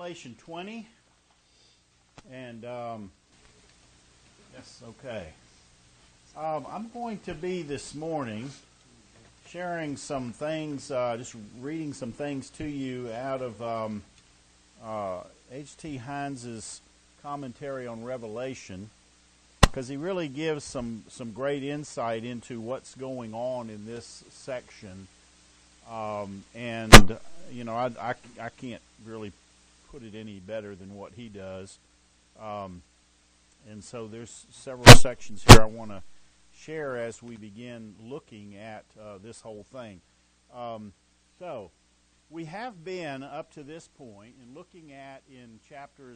Revelation 20. And, yes, okay. I'm going to be this morning sharing some things, just reading some things to you out of H.T. Hines's commentary on Revelation, because he really gives some great insight into what's going on in this section. And, you know, I can't really put it any better than what he does. And so there's several sections here I want to share as we begin looking at this whole thing. So we have been up to this point in looking at in chapters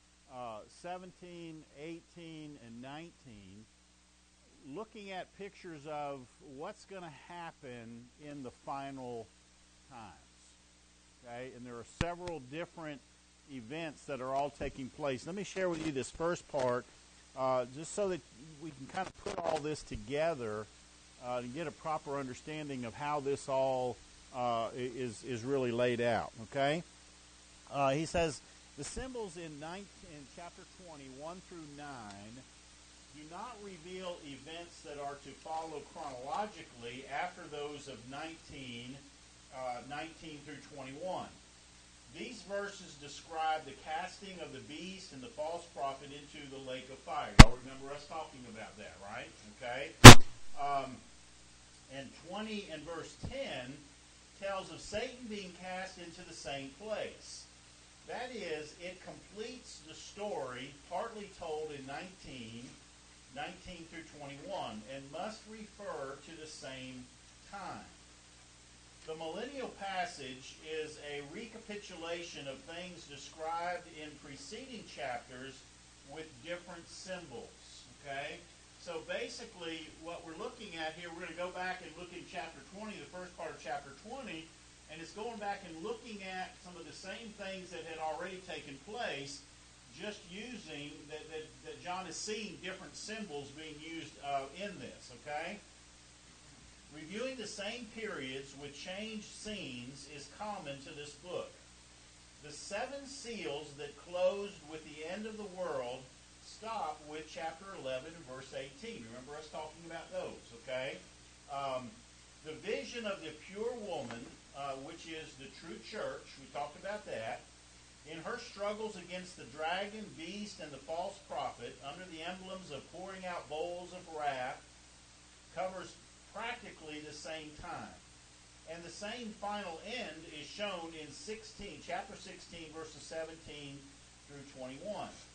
17, 18, and 19, looking at pictures of what's going to happen in the final times. Okay, and there are several different events that are all taking place. Let me share with you this first part, just so that we can kind of put all this together and get a proper understanding of how this all is really laid out. Okay, he says the symbols in chapter 20, 1 through 9, do not reveal events that are to follow chronologically after those of 19 through 21. These verses describe the casting of the beast and the false prophet into the lake of fire. Y'all remember us talking about that, right? Okay. And 20 and verse 10 tells of Satan being cast into the same place. That is, it completes the story partly told in 19 through 21, and must refer to the same time. The millennial passage is a recapitulation of things described in preceding chapters with different symbols. Okay? So basically, what we're looking at here, we're going to go back and look in chapter 20, the first part of chapter 20, and it's going back and looking at some of the same things that had already taken place, just using that John is seeing different symbols being used in this, okay? Reviewing the same periods with changed scenes is common to this book. The 7 seals that closed with the end of the world stop with chapter 11 and verse 18. Remember us talking about those, okay? The vision of the pure woman, which is the true church, we talked about that, in her struggles against the dragon, beast, and the false prophet, under the emblems of pouring out bowls of wrath, covers practically the same time. And the same final end is shown in chapter 16, verses 17 through 21.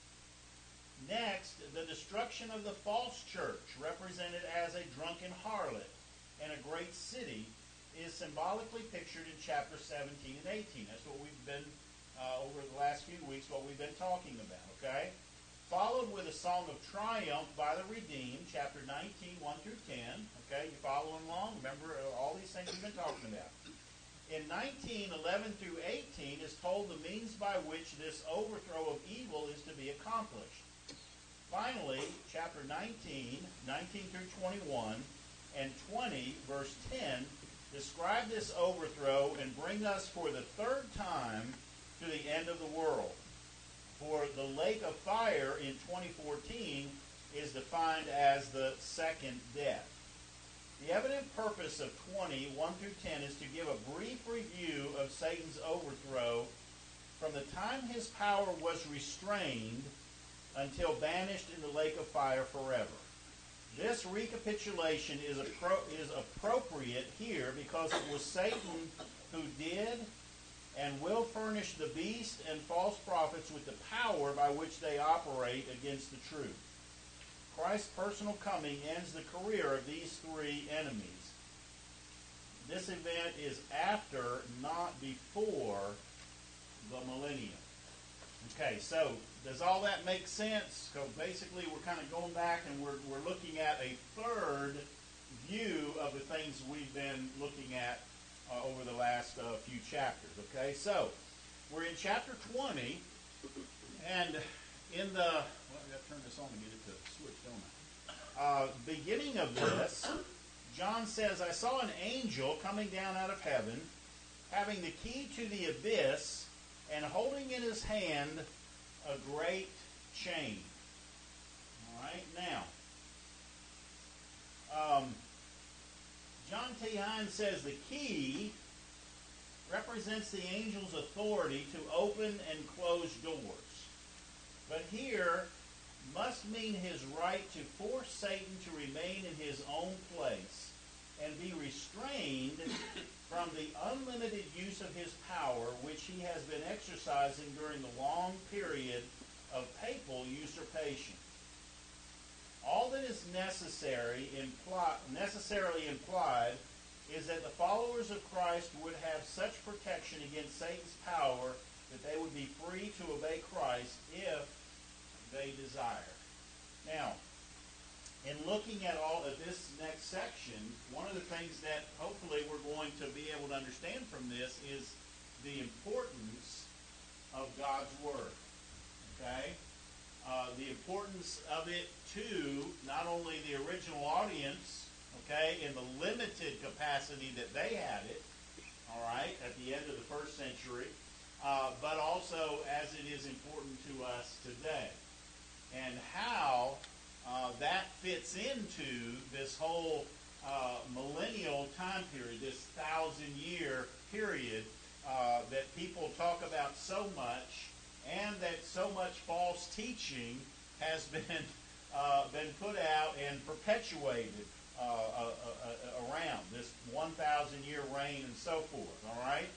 Next, the destruction of the false church, represented as a drunken harlot and a great city, is symbolically pictured in chapter 17 and 18. That's what we've been over the last few weeks, what we've been talking about, okay? Followed with a song of triumph by the redeemed, chapter 19, 1 through 10. Okay, you following along? Remember all these things we've been talking about. In 19, 11 through 18 is told the means by which this overthrow of evil is to be accomplished. Finally, chapter 19 through 21, and 20, verse 10, describe this overthrow and bring us for the third time to the end of the world. For the lake of fire in 2014 is defined as the second death. The evident purpose of 20, 1 through 10, is to give a brief review of Satan's overthrow from the time his power was restrained until banished in the lake of fire forever. This recapitulation is appropriate here because it was Satan who did and will furnish the beast and false prophets with the power by which they operate against the truth. Christ's personal coming ends the career of these 3 enemies. This event is after, not before, the millennium. Okay, so does all that make sense? So basically we're kind of going back and we're looking at a third view of the things we've been looking at over the last few chapters. Okay, so we're in chapter 20, and in the, well, I got to turn this on to get it to switch, don't I? Beginning of this, John says, I saw an angel coming down out of heaven, having the key to the abyss and holding in his hand a great chain. All right, now, John T. Hines says the key represents the angel's authority to open and close doors. But here must mean his right to force Satan to remain in his own place and be restrained from the unlimited use of his power, which he has been exercising during the long period of papal usurpation. All that is necessarily implied is that the followers of Christ would have such protection against Satan's power that they would be free to obey Christ if they desire. Now, in looking at all of this next section, one of the things that hopefully we're going to be able to understand from this is the importance of God's Word. Okay? The importance of it to not only the original audience, okay, in the limited capacity that they had it, all right, at the end of the first century, but also as it is important to us today. And how that fits into this whole millennial time period, this 1,000-year period that people talk about so much, and that so much false teaching has been put out and perpetuated around this 1,000-year reign and so forth. All right,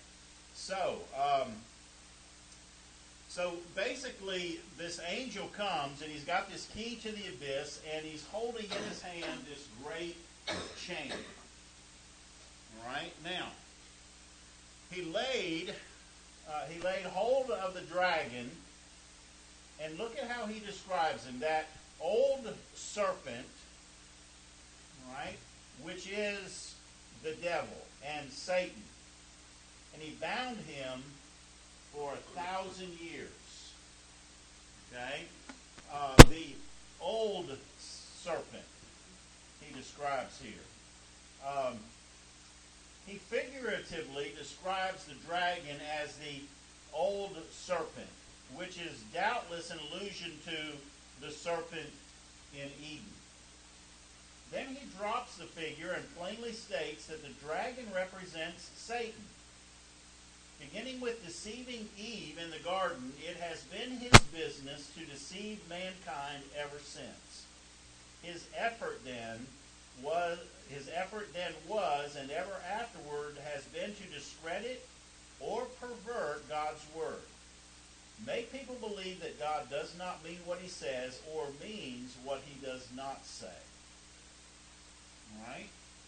so basically, this angel comes and he's got this key to the abyss, and he's holding in his hand this great chain. All right, now he laid hold of the dragon, and look at how he describes him. That old serpent, right, which is the devil and Satan. And he bound him for 1,000 years. Okay? The old serpent, he describes here. He figuratively describes the dragon as the old serpent, which is doubtless an allusion to the serpent in Eden. Then he drops the figure and plainly states that the dragon represents Satan. Beginning with deceiving Eve in the garden, it has been his business to deceive mankind ever since. His effort then was, and ever afterward has been to discredit or pervert God's word. Make people believe that God does not mean what he says or means what he does not say. All right?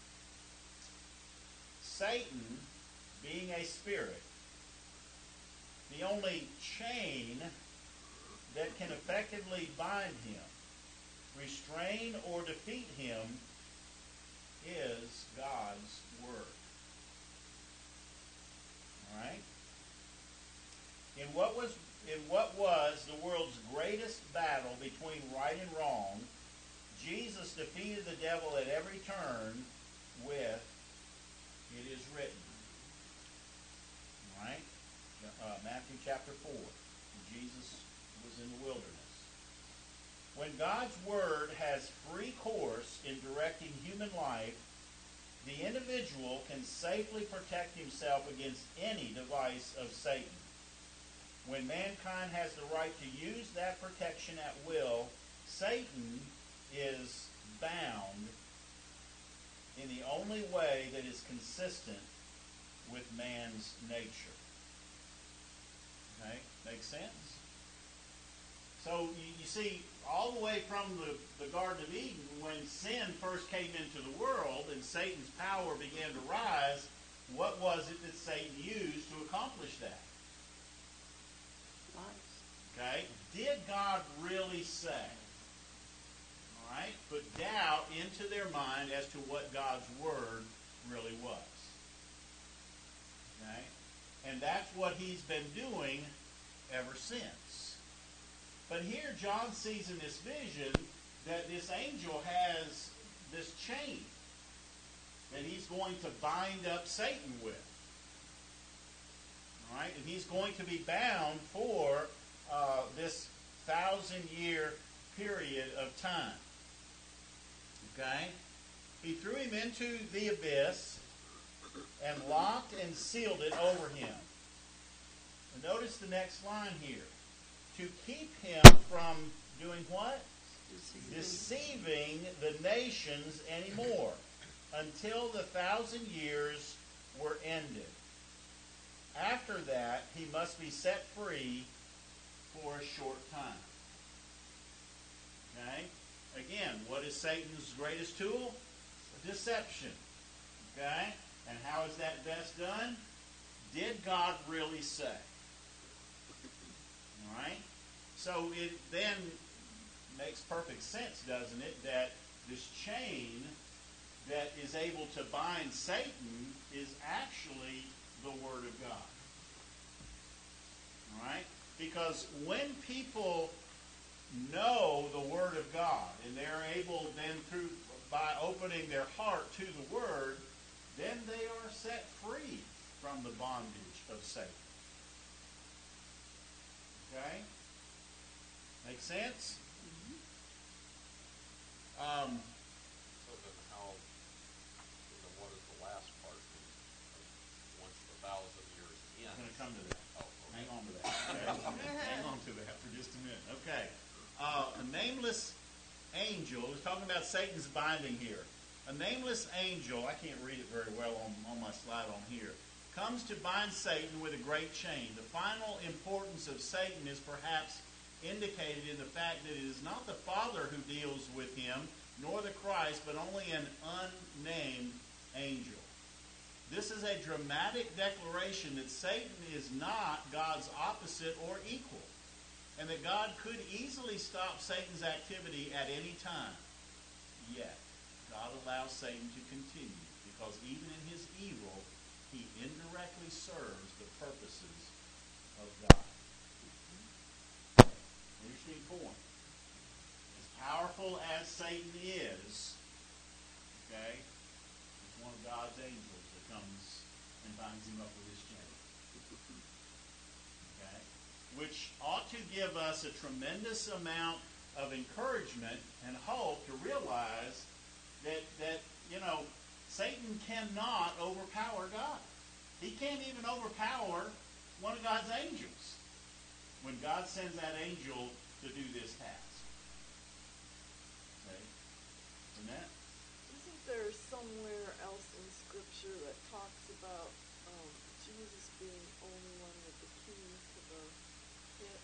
Satan, being a spirit, the only chain that can effectively bind him, restrain, or defeat him is God's word. All right? In what was the world's greatest battle between right and wrong, Jesus defeated the devil at every turn with, "It is written." All right? Matthew chapter 4. Jesus was in the wilderness. When God's word has free course in directing human life, the individual can safely protect himself against any device of Satan. When mankind has the right to use that protection at will, Satan is bound in the only way that is consistent with man's nature. Okay? Makes sense? So you see, all the way from the Garden of Eden, when sin first came into the world and Satan's power began to rise, what was it that Satan used to accomplish that? Okay? Did God really say? All right? Put doubt into their mind as to what God's word really was. Okay? And that's what he's been doing ever since. But here John sees in this vision that this angel has this chain that he's going to bind up Satan with. All right, and he's going to be bound for this 1,000-year period of time. Okay? He threw him into the abyss and locked and sealed it over him. And notice the next line here. To keep him from doing what? Deceiving the nations anymore until the 1,000 years were ended. After that, he must be set free for a short time. Okay? Again, what is Satan's greatest tool? Deception. Okay? And how is that best done? Did God really say? All right? So it then makes perfect sense, doesn't it, that this chain that is able to bind Satan is actually the Word of God. All right? Because when people know the Word of God, and they're able then by opening their heart to the Word, then they are set free from the bondage of Satan. Okay? Make sense? So then how, what is the last part? Once the 1,000 years ends. I'm going to come to that. Oh, okay. Hang on to that. Okay? Hang on to that for just a minute. Okay. A nameless angel, is talking about Satan's binding here. A nameless angel, I can't read it very well on my slide on here, comes to bind Satan with a great chain. The final importance of Satan is perhaps indicated in the fact that it is not the Father who deals with him, nor the Christ, but only an unnamed angel. This is a dramatic declaration that Satan is not God's opposite or equal, and that God could easily stop Satan's activity at any time. Yet, God allows Satan to continue, because even in his evil, he indirectly serves the purposes of God. Interesting point. As powerful as Satan is, okay, he's one of God's angels that comes and binds him up with his chain. Okay? Which ought to give us a tremendous amount of encouragement and hope to realize that Satan cannot overpower God. He can't even overpower one of God's angels when God sends that angel to do this task. Okay? Annette? Isn't there somewhere else in Scripture that talks about Jesus being only one with the key to the pit?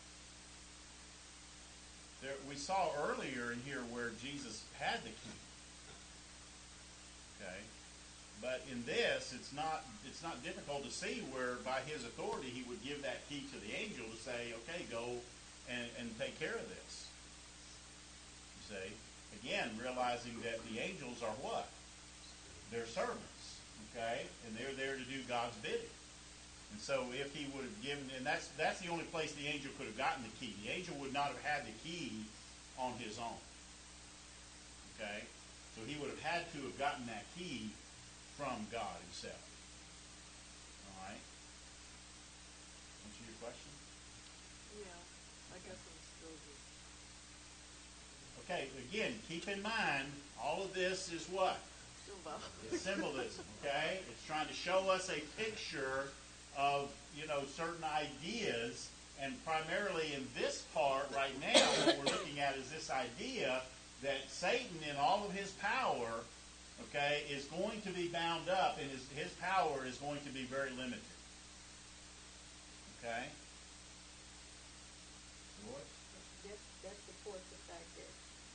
We saw earlier in here where Jesus had the key. Okay? But in this, it's not difficult to see where by his authority he would give that key to the angel to say, okay, go and take care of this. You see? Again, realizing that the angels are what? They're servants. Okay? And they're there to do God's bidding. And so if he would have given, and that's the only place the angel could have gotten the key. The angel would not have had the key on his own. Okay? So he would have had to have gotten that key from God himself. All right? Answer your question? Yeah, I guess I'm still just... Okay, again, keep in mind, all of this is what? It's symbolism, okay? It's trying to show us a picture of, certain ideas, and primarily in this part right now, what we're looking at is this idea that Satan, in all of his power, okay, is going to be bound up, and his power is going to be very limited. Okay? That supports the fact that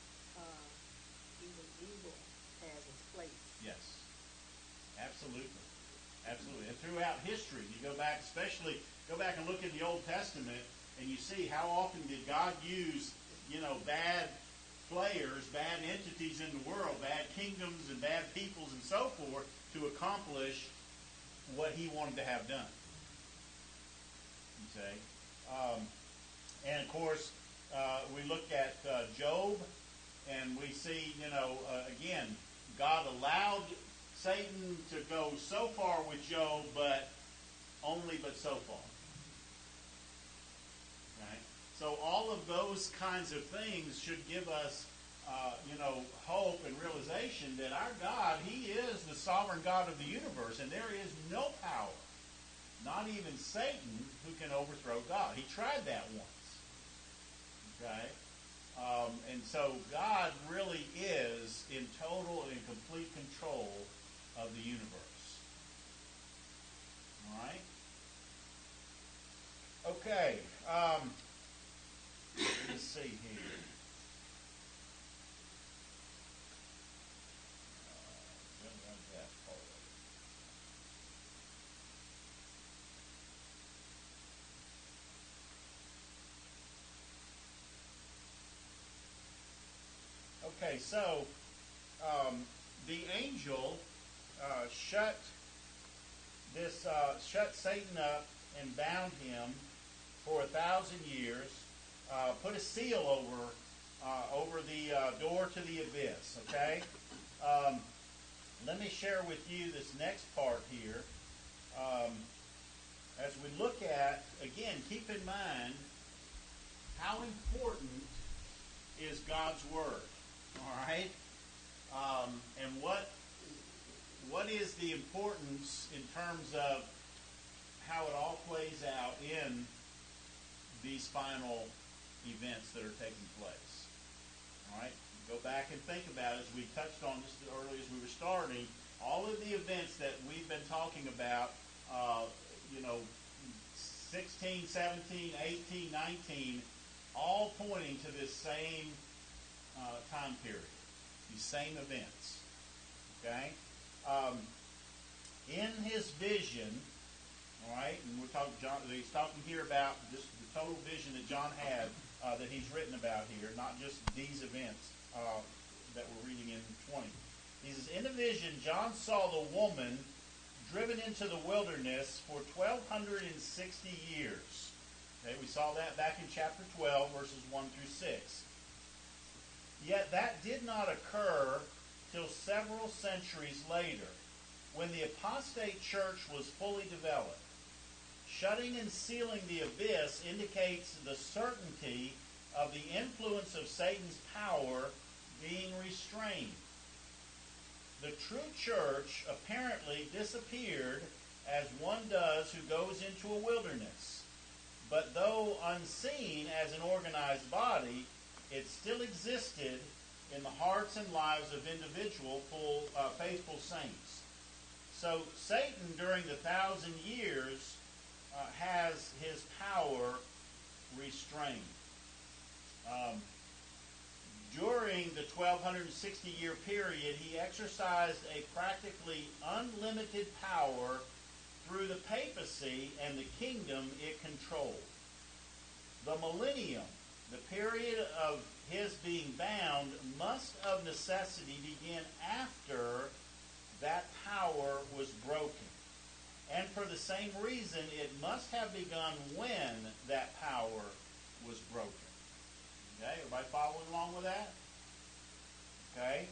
even evil has its place. Yes. Absolutely. Absolutely. And throughout history, you go back and look in the Old Testament, and you see how often did God use, bad players, bad entities in the world, bad kingdoms and bad peoples and so forth to accomplish what he wanted to have done. You see? And of course, we look at Job, and we see, again, God allowed Satan to go so far with Job, but only but so far. Okay? So all of those kinds of things should give us, hope and realization that our God, He is the sovereign God of the universe, and there is no power, not even Satan, who can overthrow God. He tried that once. Okay? And so God really is in total and complete control of the universe. All right? Okay. Let's see here. That part of it. Okay, so the angel shut Satan up and bound him for 1,000 years. Put a seal over the door to the abyss. Okay. Let me share with you this next part here. As we look at, again, keep in mind how important is God's Word. All right? And what is the importance in terms of how it all plays out in these final events that are taking place. All right? Go back and think about it, as we touched on just earlier as we were starting, all of the events that we've been talking about, 16, 17, 18, 19, all pointing to this same time period, these same events. Okay? In his vision, all right, and we're talking. He's talking here about just the total vision that John had that he's written about here, not just these events that we're reading in 20. He says, in the vision, John saw the woman driven into the wilderness for 1,260 years. Okay, we saw that back in chapter 12, verses 1 through 6. Yet that did not occur till several centuries later, when the apostate church was fully developed. Shutting and sealing the abyss indicates the certainty of the influence of Satan's power being restrained. The true church apparently disappeared as one does who goes into a wilderness. But though unseen as an organized body, it still existed in the hearts and lives of individual faithful saints. So Satan, during the 1,000 years, has his power restrained. During the 1,260-year period, he exercised a practically unlimited power through the papacy and the kingdom it controlled. The millennium, the period of his being bound, must of necessity begin after that power was broken. And for the same reason, it must have begun when that power was broken. Okay, everybody following along with that? Okay.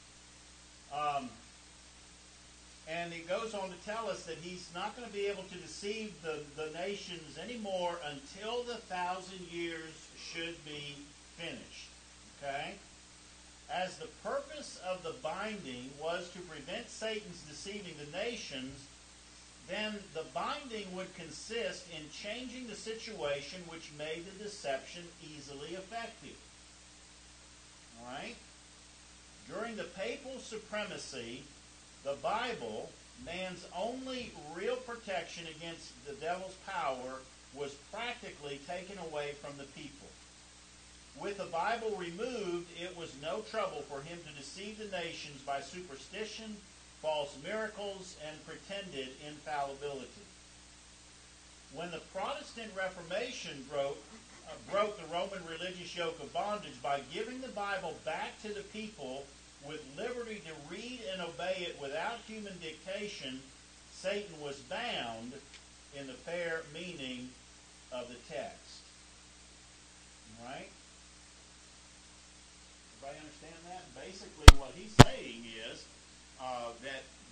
And it goes on to tell us that he's not going to be able to deceive the nations anymore until the 1,000 years should be finished. Okay? As the purpose of the binding was to prevent Satan's deceiving the nations, then the binding would consist in changing the situation which made the deception easily effective. All right? During the papal supremacy, the Bible, man's only real protection against the devil's power, was practically taken away from the people. With the Bible removed, it was no trouble for him to deceive the nations by superstition, false miracles, and pretended infallibility. When the Protestant Reformation broke the Roman religious yoke of bondage by giving the Bible back to the people with liberty to read and obey it without human dictation, Satan was bound in the fair meaning of the text. All right? Everybody understand that? Basically, what he's saying is that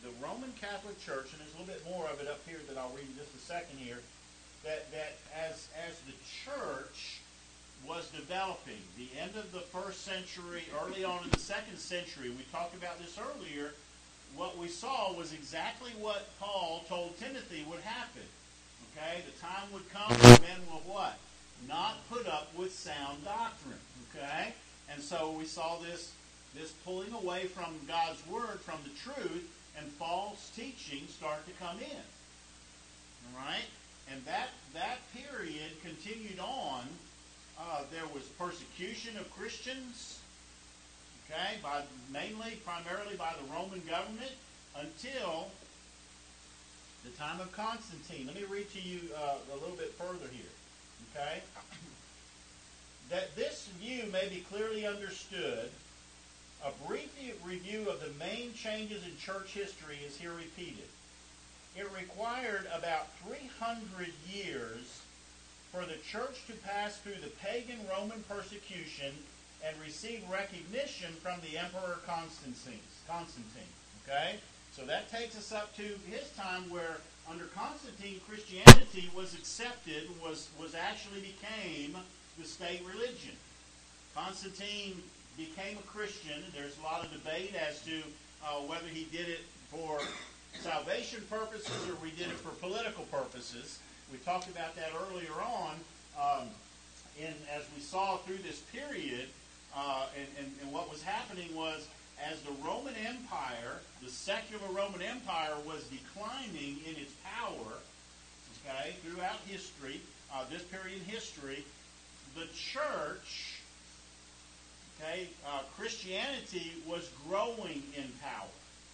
the Roman Catholic Church, and there's a little bit more of it up here that I'll read in just a second here, that as the church was developing, the end of the first century, early on in the second century, we talked about this earlier, what we saw was exactly what Paul told Timothy would happen. Okay? The time would come when men will what? Not put up with sound doctrine. Okay? And so we saw this pulling away from God's Word, from the truth, and false teaching start to come in. All right? And that period continued on. There was persecution of Christians, okay, primarily by the Roman government, until the time of Constantine. Let me read to you a little bit further here, okay? That this view may be clearly understood, a brief review of the main changes in church history is here repeated. It required about 300 years for the church to pass through the pagan Roman persecution and receive recognition from the Emperor Constantine. Okay? So that takes us up to his time where under Constantine, Christianity was accepted, was actually became the state religion. Constantine became a Christian. There's a lot of debate as to whether he did it for salvation purposes or we did it for political purposes. We talked about that earlier on, as we saw through this period, and what was happening was, as the Roman Empire, the secular Roman Empire, was declining in its power, okay, throughout history, this period in history, the church, okay, Christianity was growing in power.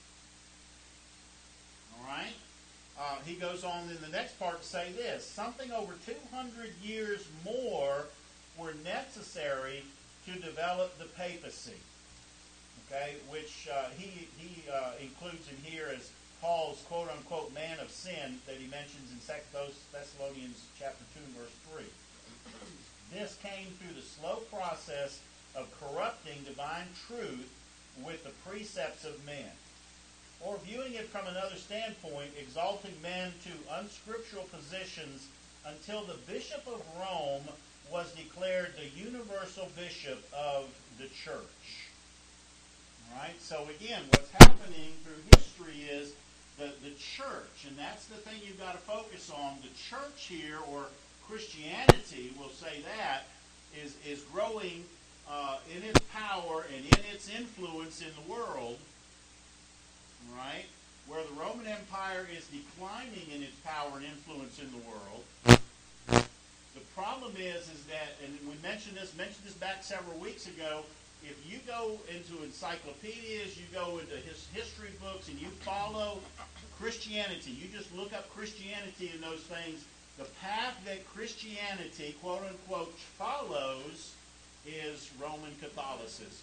All right? He goes on in the next part to say this: something over 200 years more were necessary to develop the papacy. Okay, which he includes in here as Paul's quote-unquote man of sin that he mentions in 2 Thessalonians chapter 2 and verse 3. This came through the slow process of corrupting divine truth with the precepts of men. Or viewing it from another standpoint, exalting men to unscriptural positions until the Bishop of Rome was declared the universal bishop of the church. All right? So again, what's happening through history is the church, and that's the thing you've got to focus on. The church here, or Christianity, we'll say that, is growing in its power and in its influence in the world. Right? Where the Roman Empire is declining in its power and influence in the world. The problem is that, and we mentioned this back several weeks ago, if you go into encyclopedias, you go into history books, and you follow Christianity, you just look up Christianity and those things, the path that Christianity, quote unquote, follows is Roman Catholicism.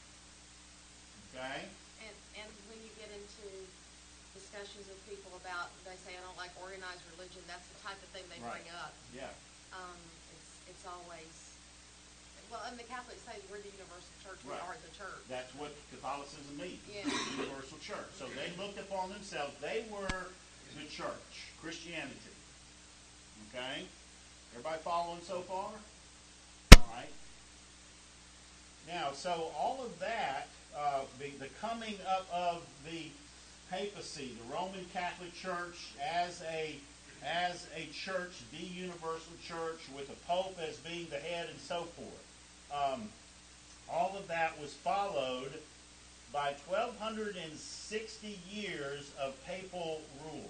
Okay? And when you get into discussions with people about, they say, I don't like organized religion, that's the type of thing they Right. bring up. Yeah. It's always, well, and the Catholics say we're the universal church, we Right. are the church. That's what Catholicism means. Yeah. The universal church. So they looked upon themselves. They were the church, Christianity. Okay? Everybody following so far? All right. Now, so all of that, the coming up of the papacy, the Roman Catholic Church as a church, the universal church, with the Pope as being the head and so forth. All of that was followed by 1,260 years of papal rule.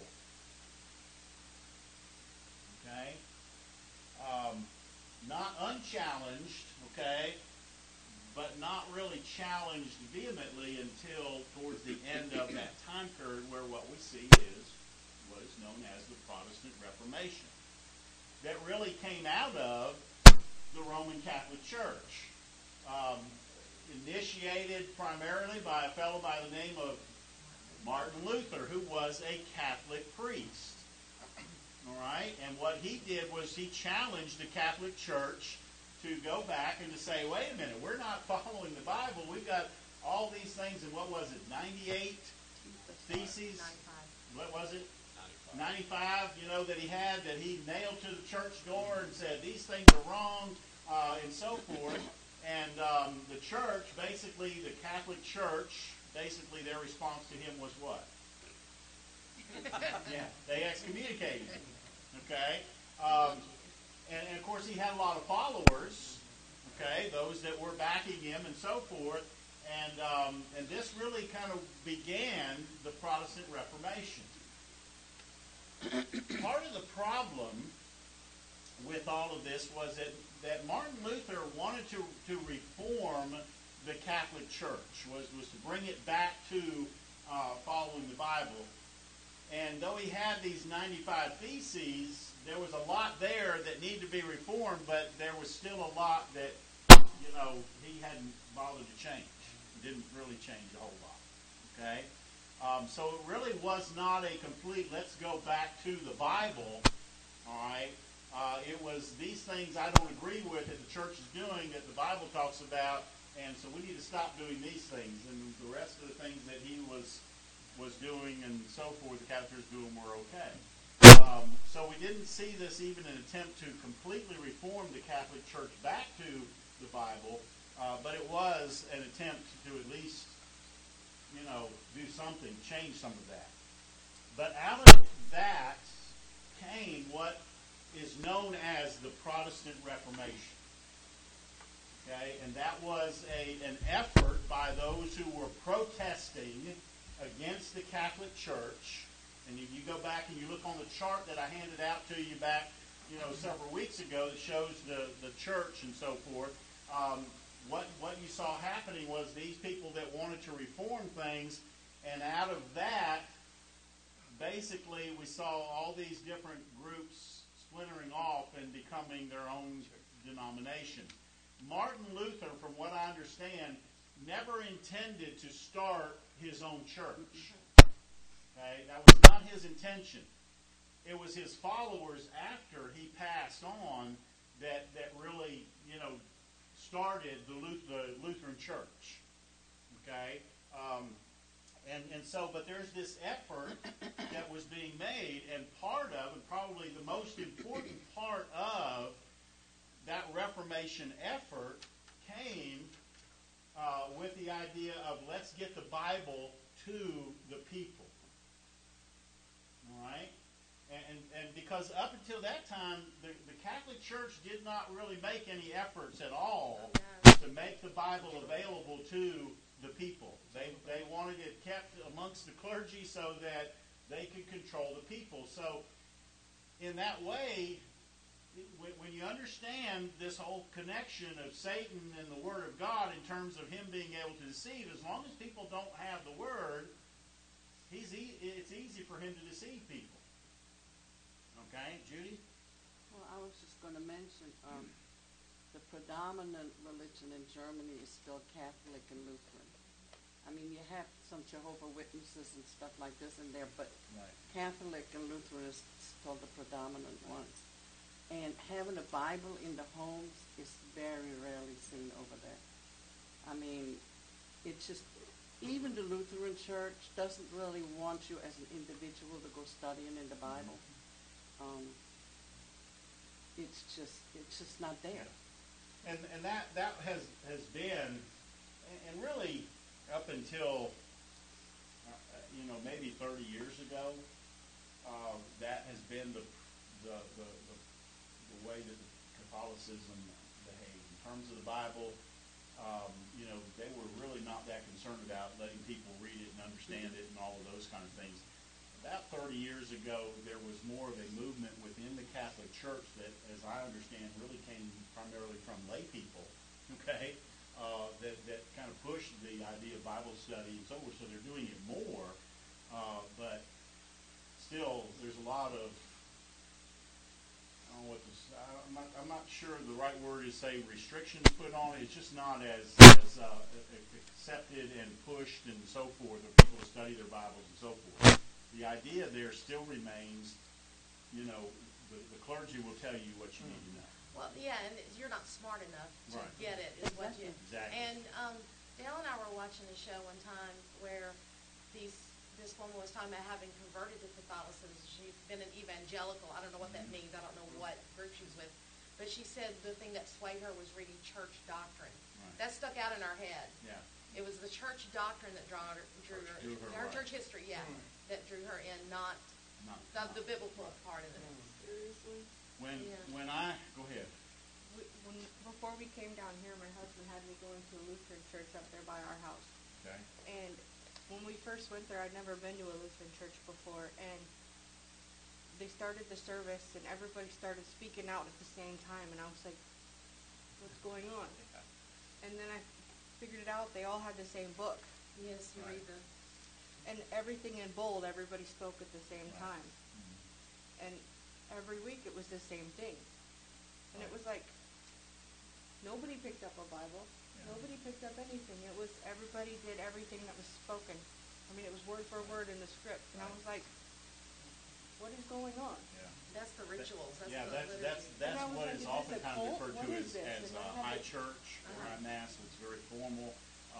Okay? Not unchallenged, okay, but not really challenged vehemently until towards the end of that time period, where what we see is what is known as the Protestant Reformation. That really came out of the Roman Catholic Church. Initiated primarily by a fellow by the name of Martin Luther, who was a Catholic priest. All right? And what he did was he challenged the Catholic Church to go back and to say, wait a minute, we're not following the Bible. We've got all these things in, what was it, 98 theses. 95. What was it? 95. 95, that he had, that he nailed to the church door and said, these things are wrong, and so forth. And the church, basically, the Catholic Church, basically their response to him was what? Yeah, they excommunicated him. Okay? And of course, he had a lot of followers, okay, those that were backing him and so forth. And this really kind of began the Protestant Reformation. Part of the problem with all of this was that Martin Luther wanted to reform the Catholic Church, was to bring it back to following the Bible. And though he had these 95 theses, there was a lot there that needed to be reformed, but there was still a lot that, he hadn't bothered to change. It didn't really change a whole lot. Okay? So it really was not a complete, let's go back to the Bible, all right? It was these things I don't agree with that the church is doing that the Bible talks about, and so we need to stop doing these things. And the rest of the things that he was doing and so forth, the Catholic Church doing were okay. So we didn't see this even an attempt to completely reform the Catholic Church back to the Bible, but it was an attempt to at least, do something, change some of that. But out of that came what is known as the Protestant Reformation. Okay, and that was an effort by those who were protesting against the Catholic Church. And if you go back and you look on the chart that I handed out to you back, several weeks ago that shows the church and so forth, what you saw happening was these people that wanted to reform things, and out of that, basically we saw all these different groups splintering off and becoming their own denomination. Martin Luther, from what I understand, never intended to start his own church. Okay, that was not his intention. It was his followers after he passed on that really, started the Lutheran Church. Okay, but there's this effort that was being made, and part of, and probably the most important part of that Reformation effort came with the idea of let's get the Bible to the people. All right? And because up until that time, the Catholic Church did not really make any efforts at all to make the Bible available to the people. They wanted it kept amongst the clergy so that they could control the people. So in that way, when you understand this whole connection of Satan and the Word of God in terms of him being able to deceive, as long as people don't have the Word, it's easy for him to deceive people. Okay, Judy? Well, I was just going to mention the predominant religion in Germany is still Catholic and Lutheran. I mean, you have some Jehovah's Witnesses and stuff like this in there, but Right. Catholic and Lutheran is still the predominant ones. And having a Bible in the homes is very rarely seen over there. I mean, it's just, even the Lutheran Church doesn't really want you as an individual to go studying in the Bible. It's just not there. And that has been, and really up until maybe 30 years ago, that has been the way that Catholicism behaved in terms of the Bible. They were really not that concerned about letting people read it and understand it and all of those kind of things. About 30 years ago, there was more of a movement within the Catholic Church that, as I understand, really came primarily from lay people, okay, that kind of pushed the idea of Bible study and so forth, so they're doing it more, but still, there's a lot of, I don't know what to say, I'm not sure the right word is say restrictions put on it. It's just not as accepted and pushed and so forth for people to study their Bibles and so forth. The idea there still remains, the clergy will tell you what you need to know. Well, yeah, and you're not smart enough to Right. get it, is what you... Exactly. And Dale and I were watching a show one time where these this woman was talking about having converted to Catholicism. She'd been an evangelical. I don't know what that means. I don't know what group she was with. But she said the thing that swayed her was reading church doctrine. Right. That stuck out in our head. Yeah. It was the church doctrine that drew Drew her, her, her right. church history, yeah, that drew her in, not the biblical part of it. Seriously? When I go ahead. Before we came down here, my husband had me go into a Lutheran church up there by our house. Okay. And when we first went there, I'd never been to a Lutheran church before, and they started the service, and everybody started speaking out at the same time, and I was like, what's going on? And then I figured it out. They all had the same book. Yes, you read the. And everything in bold, everybody spoke at the same Right. time. And every week it was the same thing. And it was like, nobody picked up a Bible. Yeah. Nobody picked up anything. It was, everybody did everything that was spoken. I mean, it was word for word in the script. And I was like, what is going on? Yeah. That's the rituals. That's Yeah, the liturgy. that's And I was what like, is is this a oftentimes cult? referred What to is this? as And I had high to- church or high mass. It's very formal.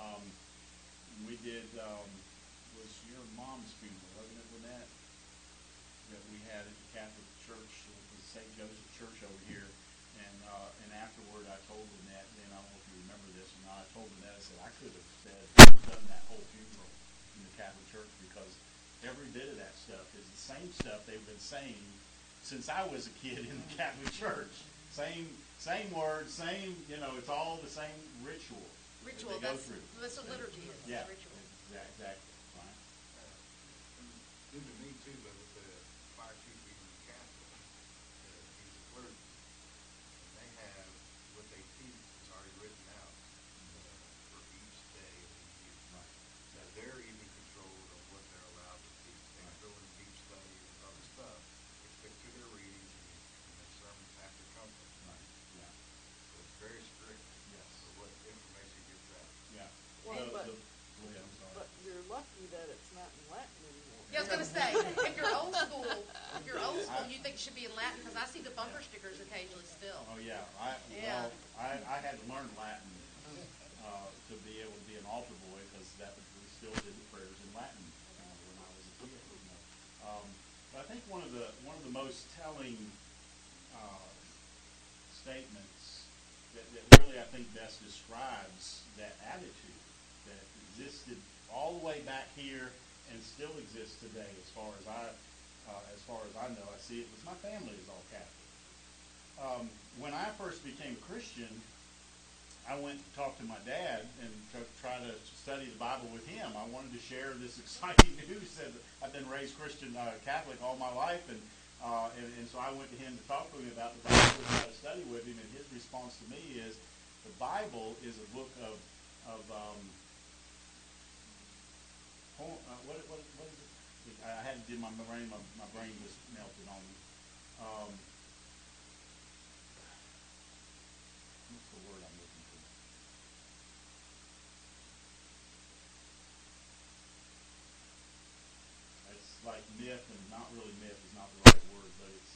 We did, was your mom's funeral, wasn't it, Lynette? That we had at the Catholic Church, the St. Joseph Church over here. And afterward, I told Lynette, and I don't know if you remember this or not, I told Lynette, I said, I could have done that whole funeral in the Catholic Church because every bit of that stuff is the same stuff they've been saying since I was a kid in the Catholic Church. Same words, it's all the same ritual. Ritual, that they go that's through. what liturgy is. Yeah, It's ritual. exactly. Right. Due to me too, but with the fire chief being a Catholic, he's a clergyman, and they have what they teach is already written out for each day of the year. Right. So they're even controlled on what they're allowed to teach. They can go into deep study and other stuff, but stick to their readings and their sermons have to come from them. Right. Yeah. So it's very strict Yes. for what information gets out. Yeah. Well, go but ahead, I'm sorry. you're lucky that it's not in Latin anymore. Yeah, I was gonna say, if you're old school, you think it should be in Latin because I see the bumper stickers occasionally still. Oh yeah, Yeah. I had to learn Latin to be able to be an altar boy because we still did the prayers in Latin when I was a kid. But I think one of the most telling statements that really I think best describes that attitude that existed all the way back here and still exists today, as far as I know. I see it because my family is all Catholic. When I first became a Christian, I went to talk to my dad and try to study the Bible with him. I wanted to share this exciting news that I've been raised Christian Catholic all my life, and so I went to him to talk to him about the Bible and try to study with him. And his response to me is, the Bible is a book of what is it? I had to do my brain. My brain just melted on me. What's the word I'm looking for? It's like myth, and not really myth is not the right word, but it's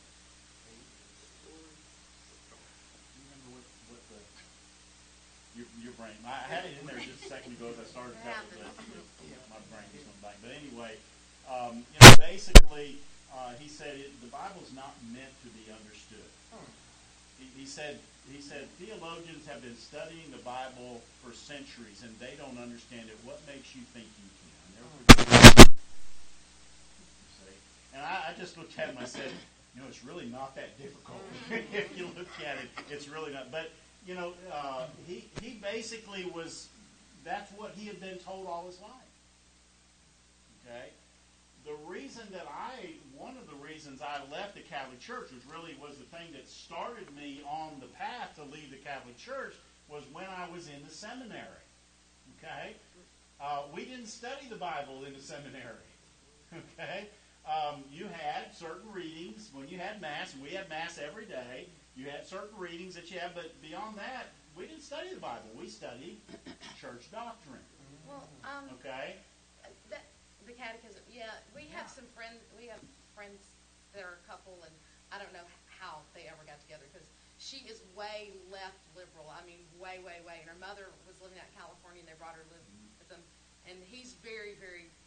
you remember what the your brain? I had it in there just a second ago as I started telling it, but my brain just went blank. But anyway, basically, he said the Bible's not meant to be understood. He said theologians have been studying the Bible for centuries and they don't understand it. What makes you think you can? You see? And I just looked at him and I said, it's really not that difficult. If you look at it, it's really not. But he basically that's what he had been told all his life. Okay? One of the reasons I left the Catholic Church was the thing that started me on the path to leave the Catholic Church was when I was in the seminary. Okay? We didn't study the Bible in the seminary. Okay? You had certain readings when you had Mass, and we had Mass every day. You had certain readings that you had, but beyond that, we didn't study the Bible. We studied church doctrine. Well, Okay? the catechism, yeah, we have friends that are a couple, and I don't know how they ever got together, because she is way left liberal. I mean, way, way, way. And her mother was living out in California, and they brought her to live with them. And he's very, very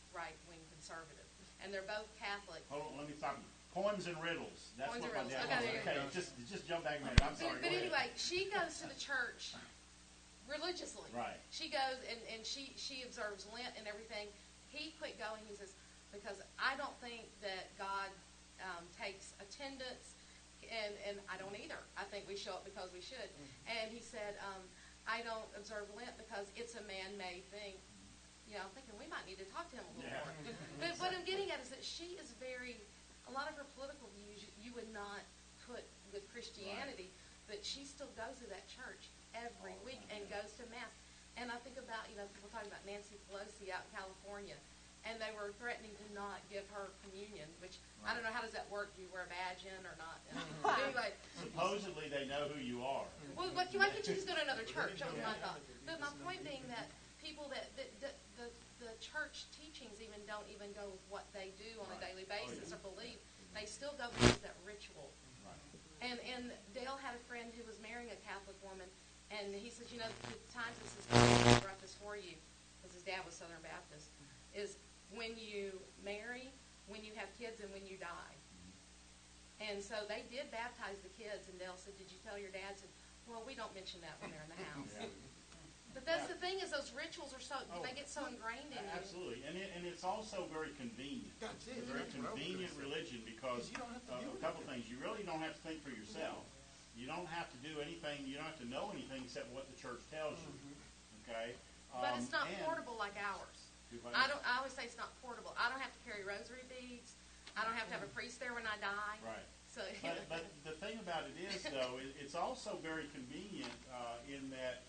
right-wing conservative. And they're both Catholic. Hold on, let me stop you. Poems and riddles. That's Poems what and my riddles. dad Okay, was. there you Okay, just jump back a minute. I'm sorry. But go ahead. anyway, she goes to the church religiously. Right. She goes and she observes Lent and everything. He quit going. He says, because I don't think that God takes attendance, and I don't either. I think we show up because we should. And he said, I don't observe Lent because it's a man-made thing. You know, I'm thinking we might need to talk to him a little more. But what I'm getting at is that she is a lot of her political views you would not put with Christianity, but she still goes to that church every week and goes to Mass. And I think about, people talking about Nancy Pelosi out in California, and they were threatening to not give her communion, which I don't know, how does that work? Do you wear a badge in or not? But anyway, Supposedly they know who you are. well, why can't you just go to another church? That was my thought. But my point being that people that the church teachings don't even go with what they do on a daily basis or believe. They still go because that ritual. Right. And Dale had a friend who was marrying a Catholic woman, and he says, the times this is I brought this for you, because his dad was Southern Baptist, is when you marry, when you have kids, and when you die. And so they did baptize the kids, and Dale said, did you tell your dad? Said, well, we don't mention that when they're in the house. But that's the thing, is those rituals are they get so ingrained in you. Absolutely, and it's also very convenient. That's it. It's a very That's what I was convenient gonna say. religion because You don't have to do a couple things. You really don't have to think for yourself. You don't have to do anything. You don't have to know anything except what the church tells you. Okay. But it's not and- portable like ours. I always say it's not portable. I don't have to carry rosary beads. I don't have to have a priest there when I die. Right. So But the thing about it is, though, it's also very convenient in that,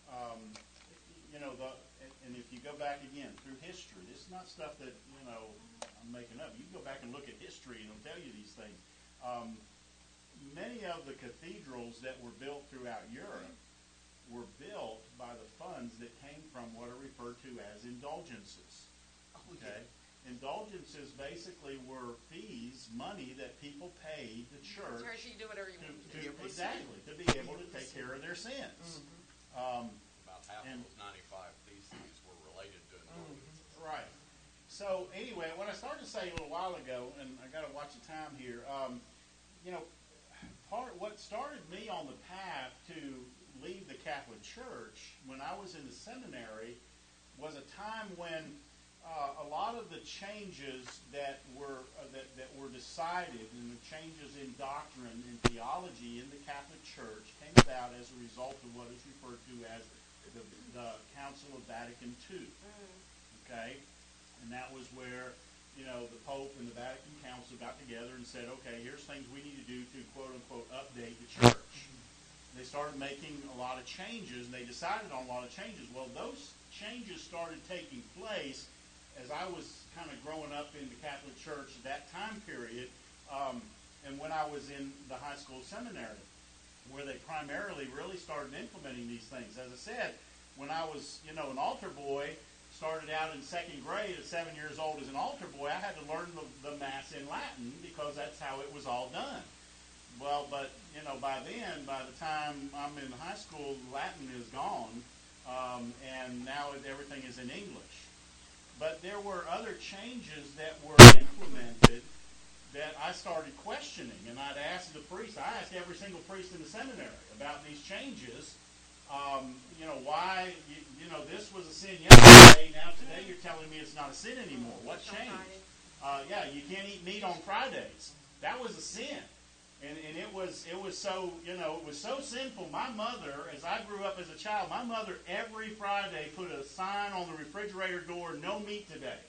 and if you go back again through history, this is not stuff that, I'm making up. You can go back and look at history and it'll tell you these things. Many of the cathedrals that were built throughout Europe were built by the funds that came from what are referred to as indulgences. Okay? Indulgences basically were fees, money that people paid the church. church, you do whatever you want to do. Exactly, to be able to take care of their sins. About half of And- those 95 theses were related to indulgences. Right. So anyway, what I started to say a little while ago, and I got to watch the time here. What started me on the path to leave the Catholic Church when I was in the seminary was a time when a lot of the changes that were decided and the changes in doctrine and theology in the Catholic Church came about as a result of what is referred to as the Council of Vatican II. Okay, and that was where the Pope and the Vatican Council got together and said, okay, here's things we need to do to quote unquote update the church. They started making a lot of changes, and they decided on a lot of changes. Well, those changes started taking place as I was kind of growing up in the Catholic Church at that time period, and when I was in the high school seminary, where they primarily really started implementing these things. As I said, when I was, an altar boy, started out in second grade at 7 years old as an altar boy, I had to learn the Mass in Latin because that's how it was all done. Well, but, by then, by the time I'm in high school, Latin is gone, and now everything is in English. But there were other changes that were implemented that I started questioning, and I'd ask the priest. I asked every single priest in the seminary about these changes. Why, this was a sin yesterday, now today you're telling me it's not a sin anymore. What changed? You can't eat meat on Fridays. That was a sin. And it was so, it was so sinful. My mother, as I grew up as a child, my mother every Friday put a sign on the refrigerator door, no meat today.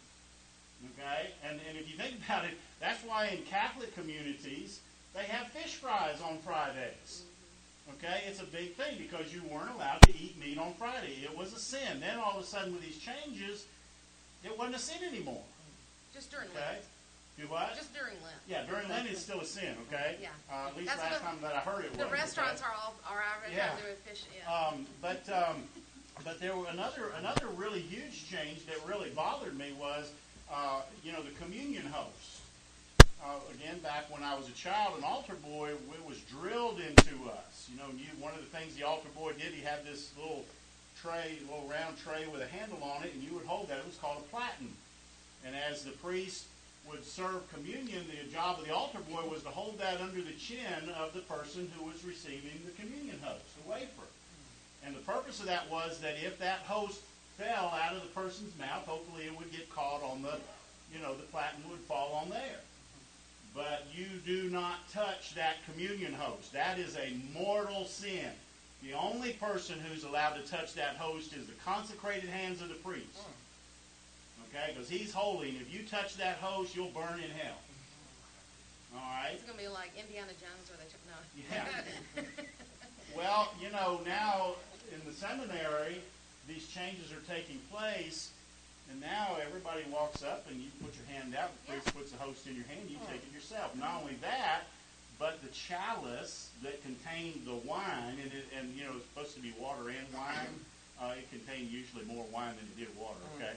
Okay? And if you think about it, that's why in Catholic communities, they have fish fries on Fridays. Okay? It's a big thing because you weren't allowed to eat meat on Friday. It was a sin. Then all of a sudden with these changes, it wasn't a sin anymore. Just during Okay? Lent. Do what? Just during Lent. Yeah, during Lent it's still a sin, okay? Yeah. At least That's last time that I heard it was. The restaurants okay? are already Yeah. doing fish. Yeah. But there were another really huge change that really bothered me was, the communion host. Again, back when I was a child, an altar boy, it was drilled into us. One of the things the altar boy did, he had this little round tray with a handle on it, and you would hold that. It was called a platen. And as the priest would serve communion, the job of the altar boy was to hold that under the chin of the person who was receiving the communion host, the wafer. And the purpose of that was that if that host fell out of the person's mouth, hopefully it would get caught on the, the platen would fall on there. But you do not touch that communion host. That is a mortal sin. The only person who's allowed to touch that host is the consecrated hands of the priest. Okay? Because he's holy, and if you touch that host, you'll burn in hell. All right? It's going to be like Indiana Jones where they took, no. Yeah. Well, now in the seminary, these changes are taking place, and now everybody walks up and you put your hand out, the priest puts the host in your hand, you take it yourself. Not only that, but the chalice that contained the wine, and it's supposed to be water and wine. It contained usually more wine than it did water, okay?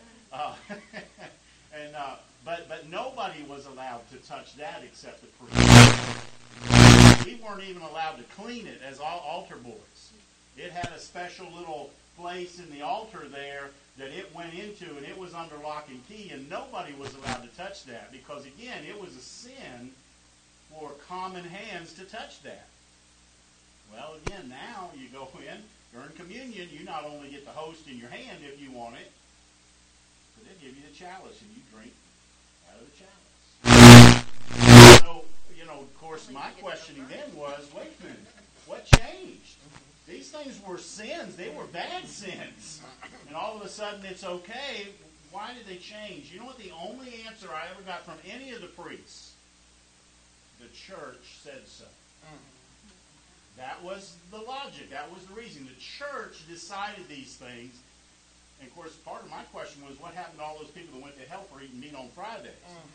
But nobody was allowed to touch that except the priest. We weren't even allowed to clean it as altar boys. It had a special little place in the altar there that it went into, and it was under lock and key, and nobody was allowed to touch that because, again, it was a sin for common hands to touch that. Well, again, now you go in, during communion, you not only get the host in your hand if you want it, but they give you the chalice, and you drink out of the chalice. So, of course, my questioning then was, wait a minute, what changed? These things were sins. They were bad sins. And all of a sudden it's okay. Why did they change? You know what the only answer I ever got from any of the priests? The church said so. That was the logic. That was the reason. The church decided these things. And, of course, part of my question was, what happened to all those people that went to hell for eating meat on Fridays?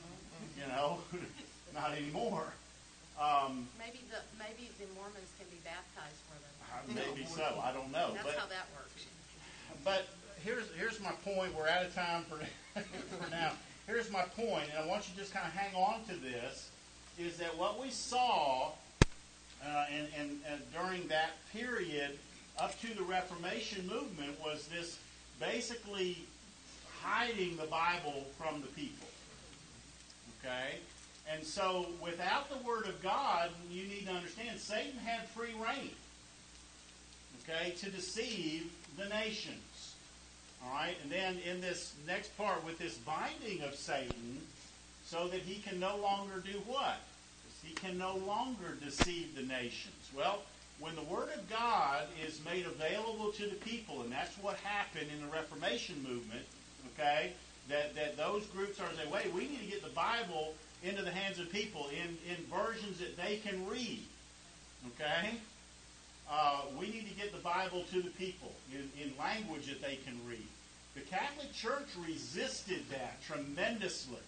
Not anymore. Maybe the Mormons can be baptized for them. Maybe so. I don't know. That's how that works. But here's my point. We're out of time for now. Here's my point, and I want you to just kind of hang on to this, is that what we saw and during that period up to the Reformation movement was this basically hiding the Bible from the people. Okay? And so without the Word of God, you need to understand, Satan had free reign, okay, to deceive the nations. All right? And then in this next part, with this binding of Satan, so that he can no longer do what? He can no longer deceive the nations. Well, when the Word of God is made available to the people, and that's what happened in the Reformation movement, okay, that those groups are saying, wait, we need to get the Bible into the hands of people in versions that they can read, okay? We need to get the Bible to the people in language that they can read. The Catholic Church resisted that tremendously,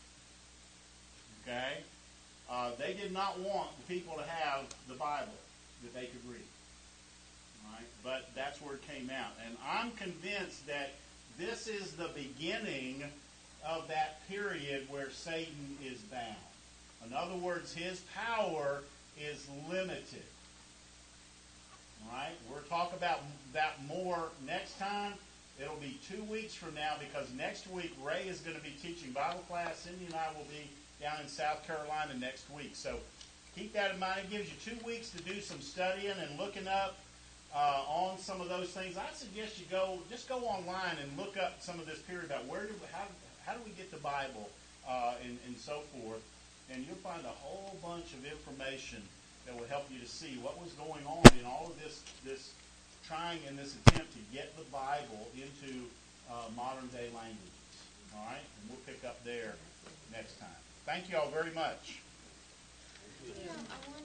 okay? They did not want the people to have the Bible that they could read. All right? But that's where it came out. And I'm convinced that this is the beginning of that period where Satan is bound. In other words, his power is limited. All right? We'll talk about that more next time. It'll be 2 weeks from now because next week Ray is going to be teaching Bible class. Cindy and I will be down in South Carolina next week. So keep that in mind. It gives you 2 weeks to do some studying and looking up on some of those things. I suggest you go online and look up some of this period about how do we get the Bible and so forth. And you'll find a whole bunch of information that will help you to see what was going on in all of this trying in this attempt to get the Bible into modern day languages. All right? And we'll pick up there next time. Thank you all very much.